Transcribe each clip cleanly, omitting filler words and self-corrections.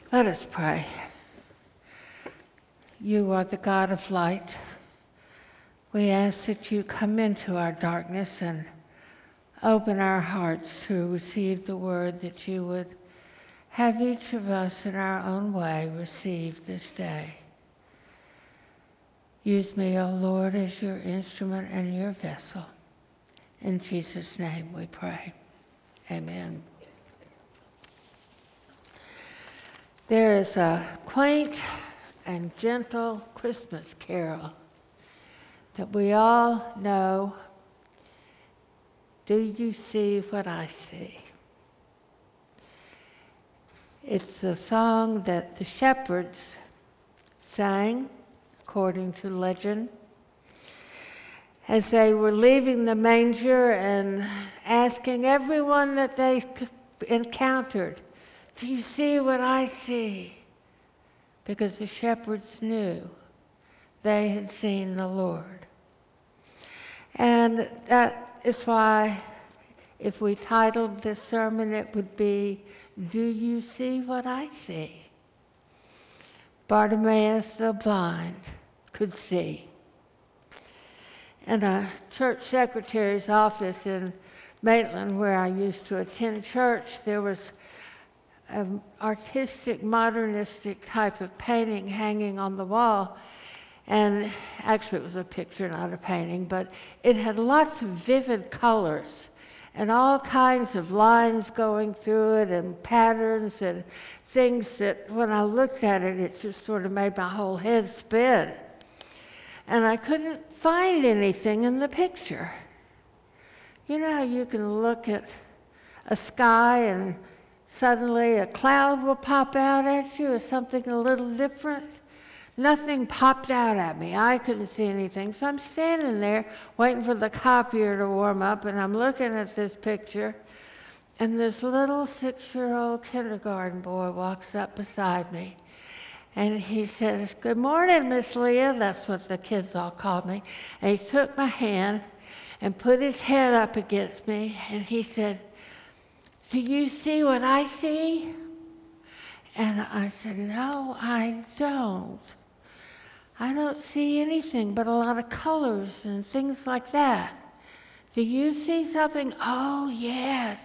Let us pray. You are the God of light. We ask that you come into our darkness and open our hearts to receive the word that you would have each of us in our own way receive this day. Use me, O Lord, as your instrument and your vessel. In Jesus' name we pray. Amen. There is a quaint and gentle Christmas carol that we all know. Do you see what I see? It's a song that the shepherds sang, according to legend, as they were leaving the manger and asking everyone that they encountered, do you see what I see? Because the shepherds knew they had seen the Lord. And that is why, if we titled this sermon, it would be, Do You See What I See? Bartimaeus the blind could see. In a church secretary's office in Maitland, where I used to attend church, there was an artistic, modernistic type of painting hanging on the wall. And actually it was a picture, not a painting, but it had lots of vivid colors and all kinds of lines going through it and patterns and things that when I looked at it, it just sort of made my whole head spin. And I couldn't find anything in the picture. You know how you can look at a sky and suddenly a cloud will pop out at you or something a little different? Nothing popped out at me. I couldn't see anything. So I'm standing there waiting for the copier to warm up, and I'm looking at this picture, and this little 6-year-old kindergarten boy walks up beside me. And he says, "Good morning, Miss Leah." That's what the kids all called me. And he took my hand and put his head up against me, and he said, "Do you see what I see?" And I said, "No, I don't. I don't see anything but a lot of colors and things like that. Do you see something?" "Oh, yes.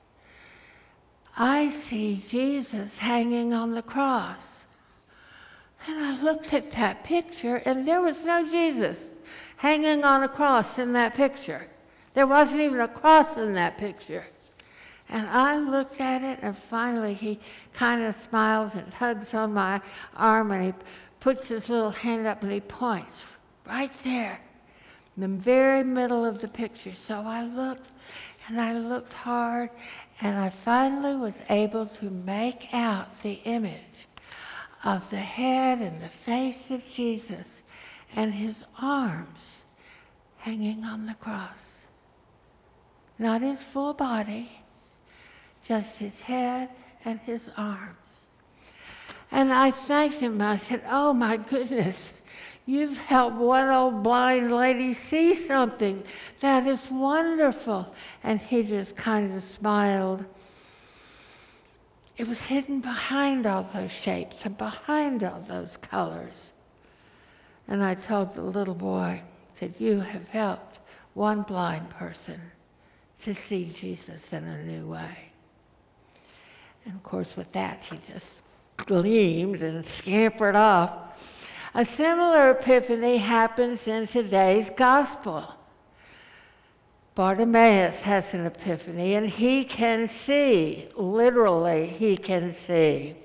I see Jesus hanging on the cross." And I looked at that picture, and there was no Jesus hanging on a cross in that picture. There wasn't even a cross in that picture. And I looked at it, and finally he kind of smiles and tugs on my arm, and he puts his little hand up and he points right there in the very middle of the picture. So I looked, and I looked hard, and I finally was able to make out the image of the head and the face of Jesus and his arms hanging on the cross. Not his full body, just his head and his arms. And I thanked him. I said, "Oh my goodness, you've helped one old blind lady see something. That is wonderful." And he just kind of smiled. It was hidden behind all those shapes and behind all those colors. And I told the little boy, I said, "You have helped one blind person to see Jesus in a new way." And of course, with that, he just gleamed and scampered off. A similar epiphany happens in today's gospel. Bartimaeus has an epiphany, and he can see. Literally, he can see.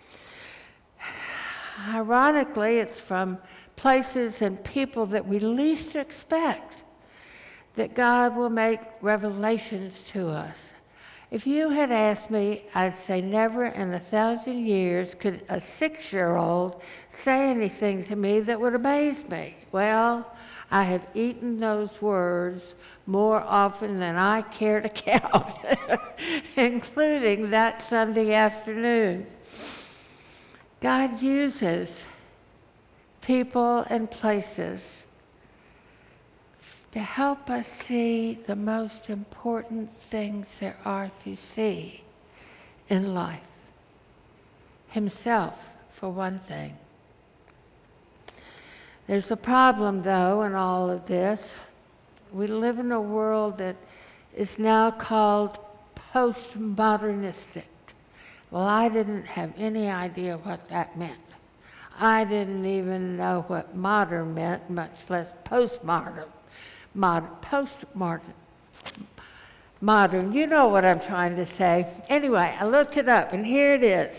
Ironically, it's from places and people that we least expect that God will make revelations to us. If you had asked me, I'd say never in 1,000 years could a 6-year-old say anything to me that would amaze me. Well, I have eaten those words more often than I care to count, including that Sunday afternoon. God uses people and places to help us see the most important things there are to see in life. himself, for one thing. There's a problem, though, in all of this. We live in a world that is now called postmodernistic. Well, I didn't have any idea what that meant. I didn't even know what modern meant, much less postmodern. Modern, you know what I'm trying to say. Anyway, I looked it up, and here it is.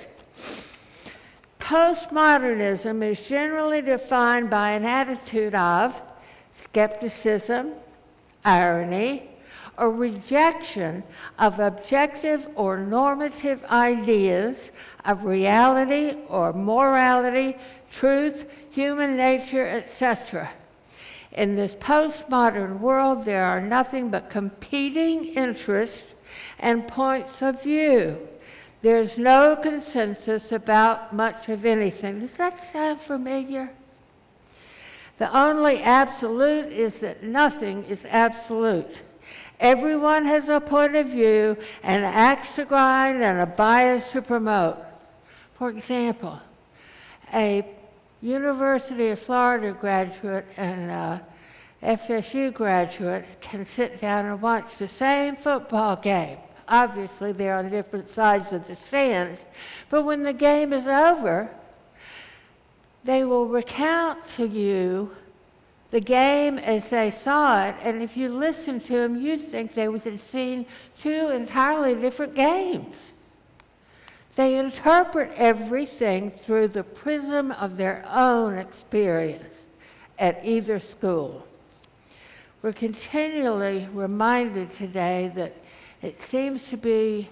Postmodernism is generally defined by an attitude of skepticism, irony, or rejection of objective or normative ideas of reality or morality, truth, human nature, etc. In this postmodern world, there are nothing but competing interests and points of view. There's no consensus about much of anything. Does that sound familiar? The only absolute is that nothing is absolute. Everyone has a point of view, an axe to grind, and a bias to promote. For example, a University of Florida graduate and a FSU graduate can sit down and watch the same football game. Obviously, they're on different sides of the stands, but when the game is over, they will recount to you the game as they saw it, and if you listen to them, you'd think they had seen two entirely different games. They interpret everything through the prism of their own experience at either school. We're continually reminded today that it seems to be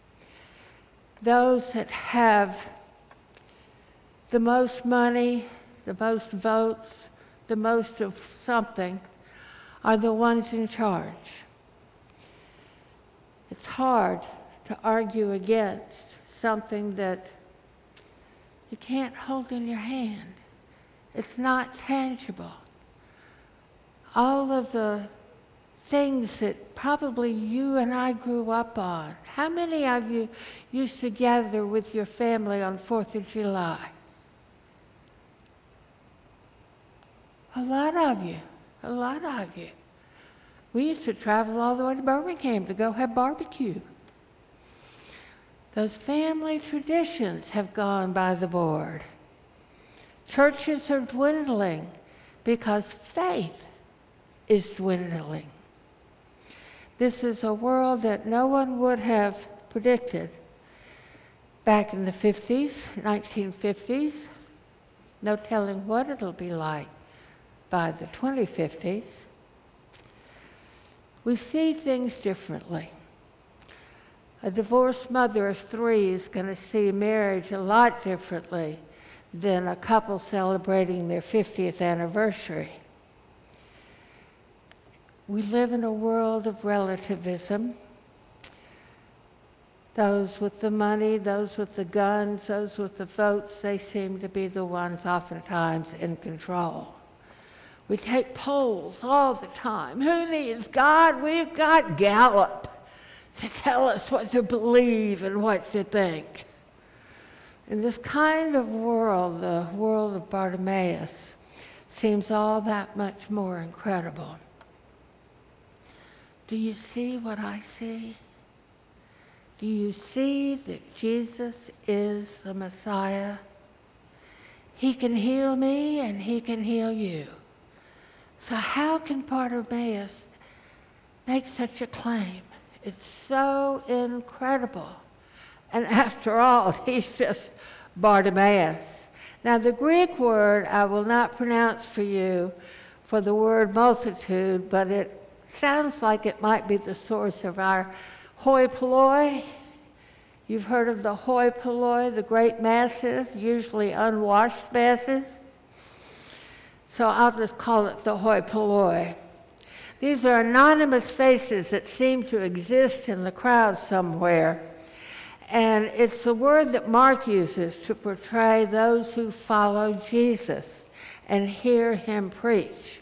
those that have the most money, the most votes, the most of something, are the ones in charge. It's hard to argue against something that you can't hold in your hand. It's not tangible. All of the things that probably you and I grew up on. How many of you used to gather with your family on 4th of July? A lot of you. We used to travel all the way to Birmingham to go have barbecue. Those family traditions have gone by the board. Churches are dwindling because faith is dwindling. This is a world that no one would have predicted back in the 50s, 1950s. No telling what it'll be like by the 2050s. We see things differently. A divorced mother of 3 is going to see marriage a lot differently than a couple celebrating their 50th anniversary. We live in a world of relativism. Those with the money, those with the guns, those with the votes, they seem to be the ones oftentimes in control. We take polls all the time. Who needs God? We've got Gallup to tell us what to believe and what to think. In this kind of world, the world of Bartimaeus seems all that much more incredible. Do you see what I see? Do you see that Jesus is the Messiah? He can heal me and he can heal you. So how can Bartimaeus make such a claim? It's so incredible. And after all, he's just Bartimaeus. Now the Greek word I will not pronounce for you for the word multitude, but it sounds like it might be the source of our hoi polloi. You've heard of the hoi polloi, the great masses, usually unwashed masses. So I'll just call it the hoi polloi. These are anonymous faces that seem to exist in the crowd somewhere. And it's the word that Mark uses to portray those who follow Jesus and hear him preach.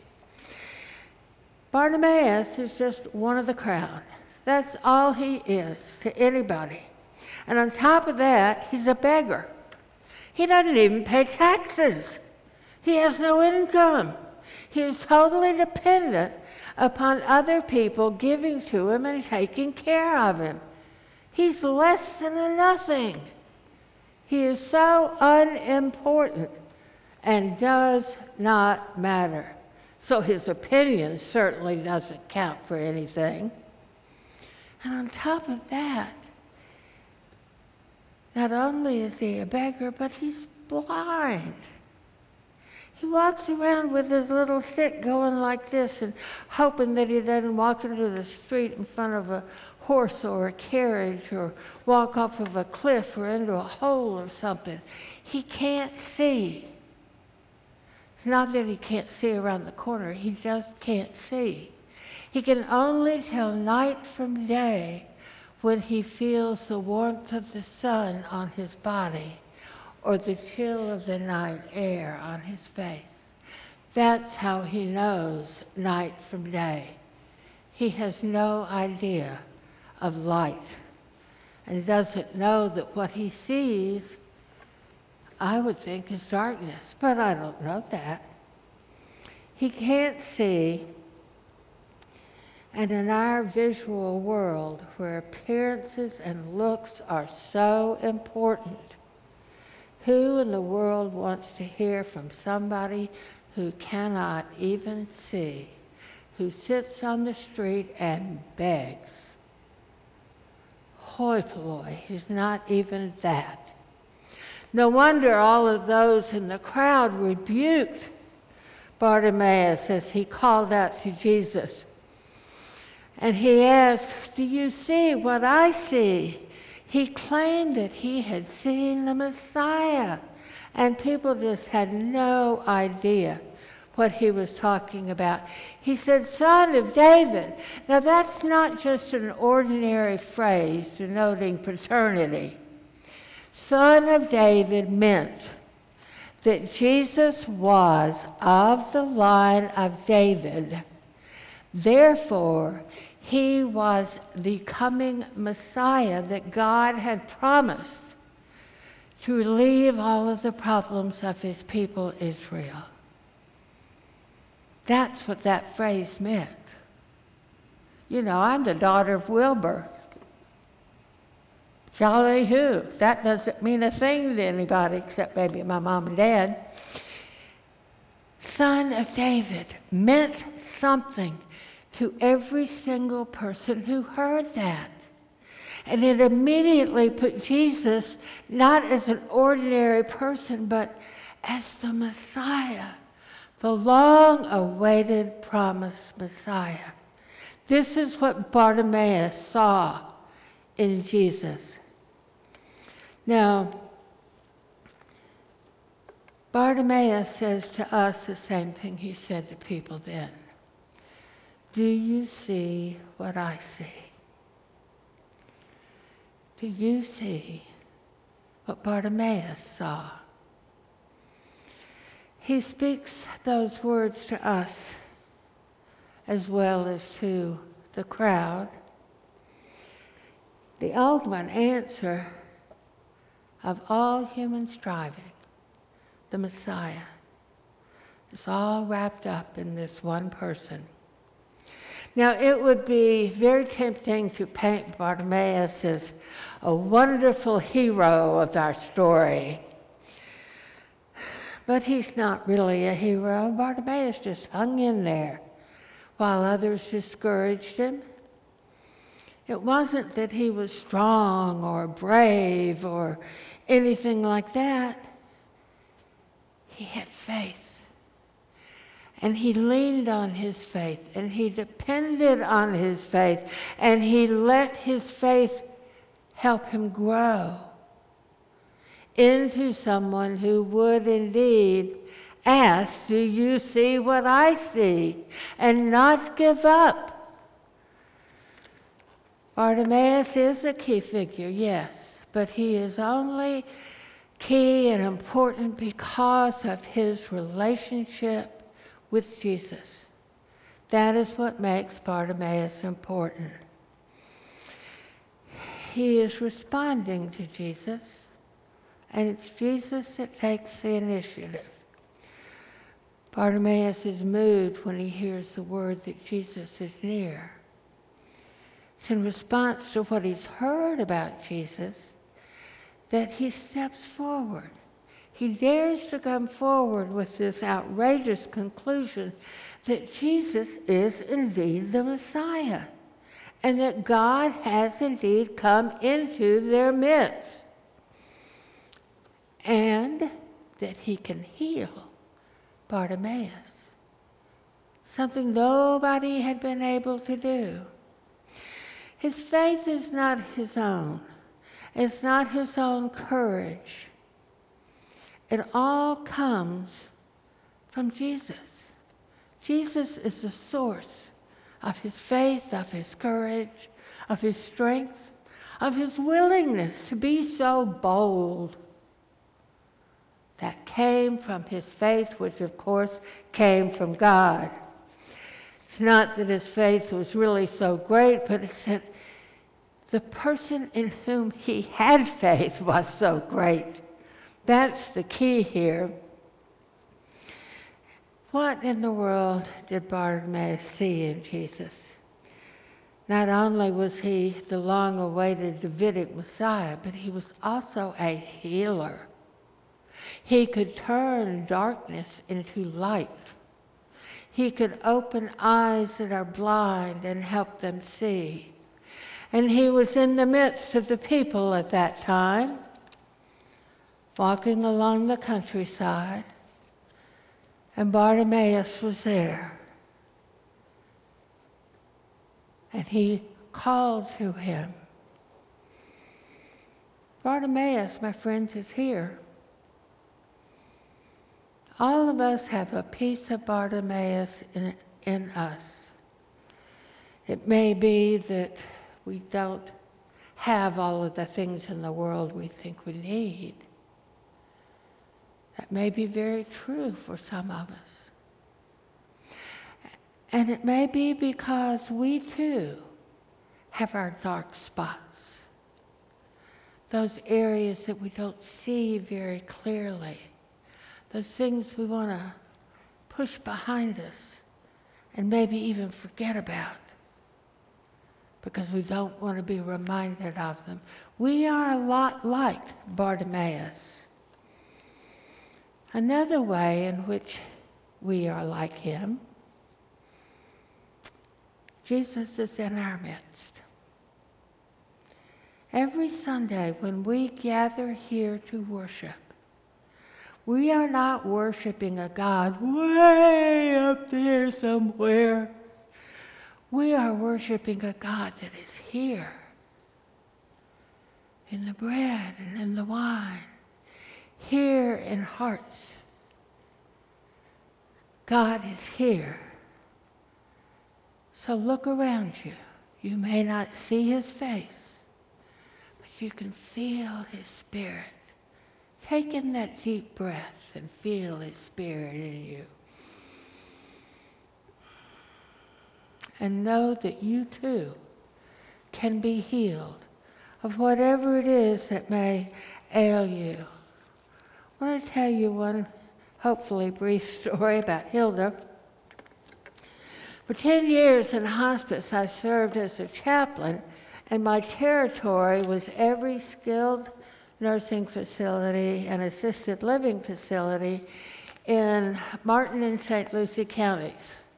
Bartimaeus is just one of the crowd. That's all he is to anybody. And on top of that, he's a beggar. He doesn't even pay taxes. He has no income. He is totally dependent upon other people giving to him and taking care of him. He's less than a nothing. He is so unimportant and does not matter. So his opinion certainly doesn't count for anything. And on top of that, not only is he a beggar, but he's blind. He walks around with his little stick going like this and hoping that he doesn't walk into the street in front of a horse or a carriage or walk off of a cliff or into a hole or something. He can't see. It's not that he can't see around the corner, he just can't see. He can only tell night from day when he feels the warmth of the sun on his body or the chill of the night air on his face. That's how he knows night from day. He has no idea of light and doesn't know that what he sees, I would think, is darkness, but I don't know that. He can't see, and in our visual world where appearances and looks are so important, who in the world wants to hear from somebody who cannot even see, who sits on the street and begs? Hoi polloi, he's not even that. No wonder all of those in the crowd rebuked Bartimaeus as he called out to Jesus. And he asked, "Do you see what I see?" He claimed that he had seen the Messiah, and people just had no idea what he was talking about. He said, "Son of David." Now that's not just an ordinary phrase denoting paternity. Son of David meant that Jesus was of the line of David. Therefore, he was the coming Messiah that God had promised to relieve all of the problems of his people Israel. That's what that phrase meant. You know, I'm the daughter of Wilbur. Jolly who? That doesn't mean a thing to anybody except maybe my mom and dad. Son of David meant something to every single person who heard that. And it immediately put Jesus not as an ordinary person, but as the Messiah, the long-awaited promised Messiah. This is what Bartimaeus saw in Jesus. Now, Bartimaeus says to us the same thing he said to people then. Do you see what I see? Do you see what Bartimaeus saw? He speaks those words to us as well as to the crowd. The ultimate answer of all human striving, the Messiah, is all wrapped up in this one person. Now, it would be very tempting to paint Bartimaeus as a wonderful hero of our story. But he's not really a hero. Bartimaeus just hung in there while others discouraged him. It wasn't that he was strong or brave or anything like that. He had faith. And he leaned on his faith, and he depended on his faith, and he let his faith help him grow into someone who would indeed ask, do you see what I see? And not give up. Bartimaeus is a key figure, yes, but he is only key and important because of his relationship with Jesus. That is what makes Bartimaeus important. He is responding to Jesus and it's Jesus that takes the initiative. Bartimaeus is moved when he hears the word that Jesus is near. It's in response to what he's heard about Jesus that he steps forward. He dares to come forward with this outrageous conclusion that Jesus is indeed the Messiah and that God has indeed come into their midst and that he can heal Bartimaeus, something nobody had been able to do. His faith is not his own. It's not his own courage. It all comes from Jesus. Jesus is the source of his faith, of his courage, of his strength, of his willingness to be so bold. That came from his faith, which of course came from God. It's not that his faith was really so great, but it's that the person in whom he had faith was so great. That's the key here. What in the world did Bartimaeus see in Jesus? Not only was he the long-awaited Davidic Messiah, but he was also a healer. He could turn darkness into light. He could open eyes that are blind and help them see. And he was in the midst of the people at that time, walking along the countryside, and Bartimaeus was there. And he called to him. Bartimaeus, my friends, is here. All of us have a piece of Bartimaeus in us. It may be that we don't have all of the things in the world we think we need. That may be very true for some of us. And it may be because we too have our dark spots. Those areas that we don't see very clearly. Those things we want to push behind us and maybe even forget about because we don't want to be reminded of them. We are a lot like Bartimaeus. Another way in which we are like him, Jesus is in our midst. Every Sunday when we gather here to worship, we are not worshiping a God way up there somewhere. We are worshiping a God that is here, in the bread and in the wine, here in hearts. God is here. So look around you. You may not see his face, but you can feel his spirit. Take in that deep breath and feel his spirit in you. And know that you too can be healed of whatever it is that may ail you. I want to tell you one, hopefully brief story about Hilda. For 10 years in hospice, I served as a chaplain, and my territory was every skilled nursing facility and assisted living facility in Martin and St. Lucie counties.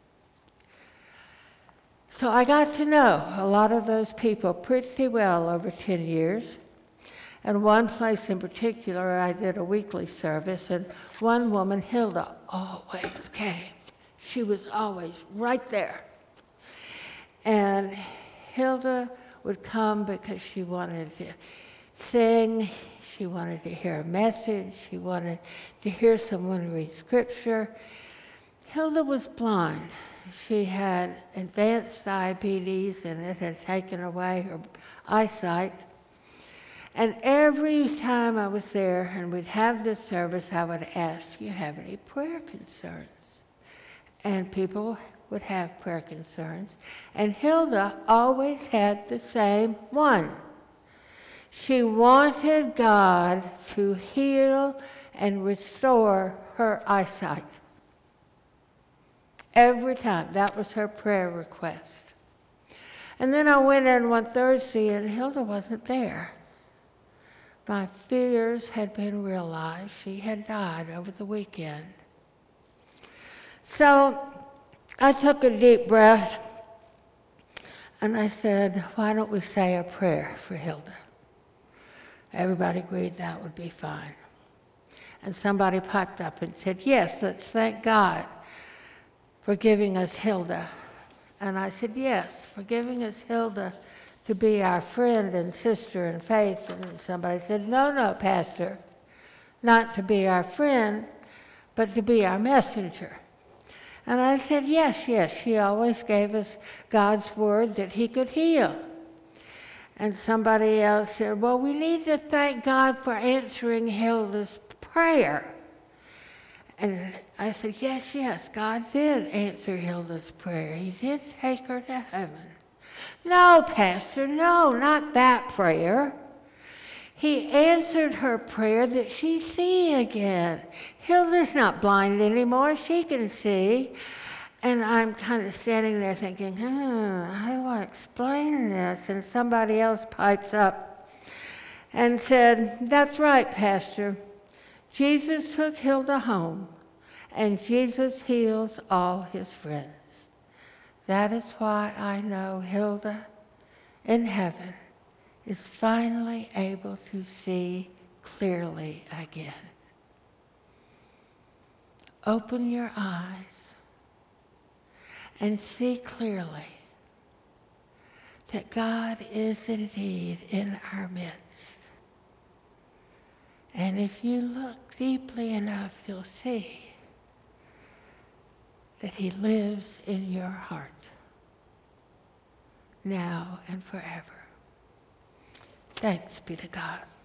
So I got to know a lot of those people pretty well over 10 years. And one place in particular, I did a weekly service, and one woman, Hilda, always came. She was always right there. And Hilda would come because she wanted to sing, she wanted to hear a message, she wanted to hear someone read scripture. Hilda was blind. She had advanced diabetes and it had taken away her eyesight. And every time I was there and we'd have this service, I would ask, do you have any prayer concerns? And people would have prayer concerns. And Hilda always had the same one. She wanted God to heal and restore her eyesight. Every time. That was her prayer request. And then I went in one Thursday and Hilda wasn't there. My fears had been realized. She had died over the weekend. So I took a deep breath and I said, why don't we say a prayer for Hilda? Everybody agreed that would be fine. And somebody piped up and said, yes, let's thank God for giving us Hilda. And I said, yes, for giving us Hilda to be our friend and sister in faith. And somebody said, no, Pastor, not to be our friend, but to be our messenger. And I said, yes, she always gave us God's word that he could heal. And somebody else said, well, we need to thank God for answering Hilda's prayer. And I said, yes, God did answer Hilda's prayer. He did take her to heaven. No, Pastor, no, not that prayer. He answered her prayer that she see again. Hilda's not blind anymore. She can see. And I'm kind of standing there thinking, how do I explain this? And somebody else pipes up and said, that's right, Pastor. Jesus took Hilda home, and Jesus heals all his friends. That is why I know Hilda in heaven is finally able to see clearly again. Open your eyes and see clearly that God is indeed in our midst. And if you look deeply enough, you'll see that he lives in your heart, now and forever. Thanks be to God.